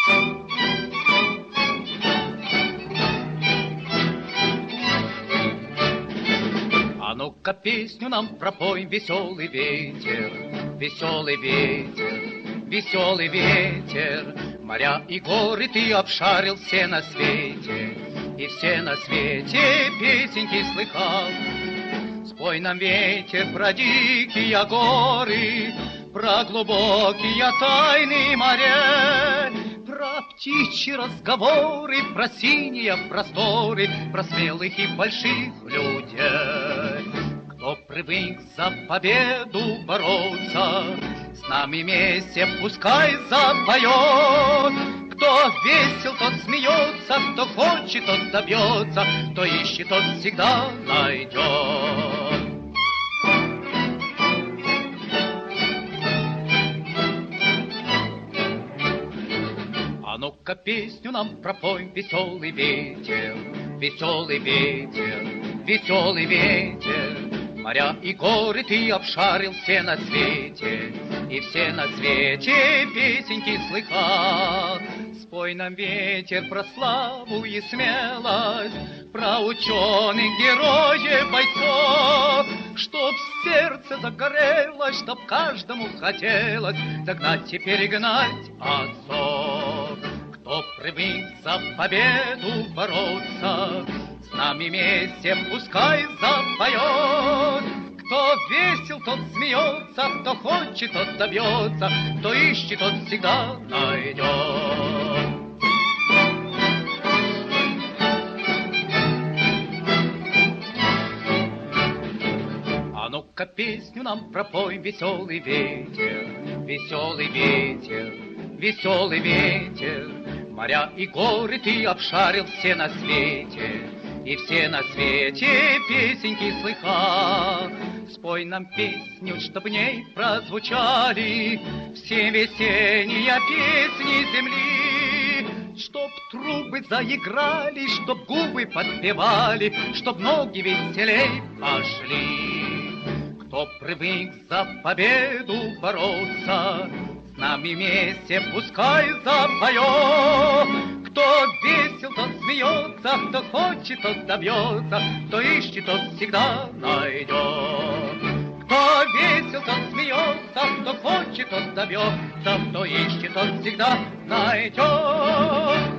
А ну-ка песню нам пропой, веселый ветер, веселый ветер, веселый ветер. Моря и горы ты обшарил все на свете, и все на свете песенки слыхал. Спой нам, ветер, про дикие горы, про глубокие тайны моря, про птичьи разговоры, про синие просторы, про смелых и больших людей. Кто привык за победу бороться, с нами вместе пускай запоет. Кто весел, тот смеется, кто хочет, тот добьется, кто ищет, тот всегда найдет. А ну-ка песню нам пропой, веселый ветер, веселый ветер, веселый ветер. Моря и горы ты обшарил все на свете, и все на свете песенки слыхал. Спой нам, ветер, про славу и смелость, про ученых, героев, бойцов, чтоб сердце загорелось, чтоб каждому хотелось догнать и перегнать отцов. Кто привык за победу бороться, с нами вместе пускай запоет. Кто весел, тот смеется, кто хочет, тот добьется, кто ищет, тот всегда найдет. А ну-ка песню нам пропой, веселый ветер, веселый ветер, веселый ветер. Моря и горы ты обшарил все на свете, и все на свете песенки слыхал. Спой нам песню, чтоб в ней прозвучали все весенние песни земли, чтоб трубы заиграли, чтоб губы подпевали, чтоб ноги веселей пошли. Кто привык за победу бороться, с нами вместе пускай запоет. Кто весел, тот смеется, кто хочет, тот добьется, кто ищет, тот всегда найдет. Кто весел, тот смеется, кто хочет, тот добьется, кто ищет, тот всегда найдет.